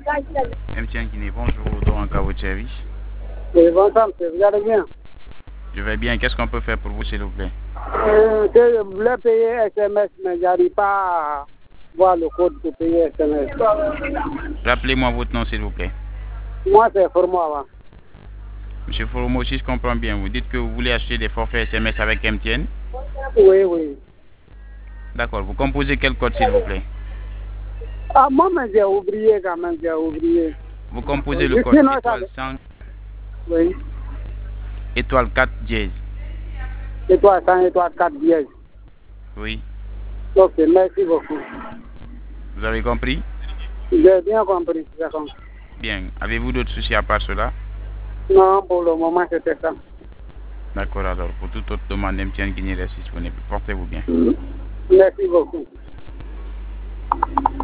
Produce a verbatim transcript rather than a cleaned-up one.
M T N Guinée, bonjour, dans un votre service. Oui, bonsoir, monsieur, vous allez bien? Je vais bien, qu'est-ce qu'on peut faire pour vous, s'il vous plaît? euh, Je voulais payer S M S, mais j'arrive pas à voir le code pour payer S M S. Rappelez-moi votre nom, s'il vous plaît. Moi, c'est Formois. Monsieur Foromo, si je comprends bien, vous dites que vous voulez acheter des forfaits S M S avec M T N? Oui, oui. D'accord, vous composez quel code, s'il vous plaît? Ah, moi, mais j'ai oublié quand même, j'ai oublié. Vous composez le Je code suis non, étoile ça- cent, Oui. étoile quatre dièse. Étoile cent, étoile quatre dièse. Oui, Ok, merci beaucoup. vous avez compris? J'ai bien compris, j'ai compris. Bien, avez-vous d'autres soucis à part cela? Non, pour le moment, c'était ça. D'accord, alors, pour toute autre demande, M T N Guinée reste disponible. Portez-vous bien. Merci beaucoup.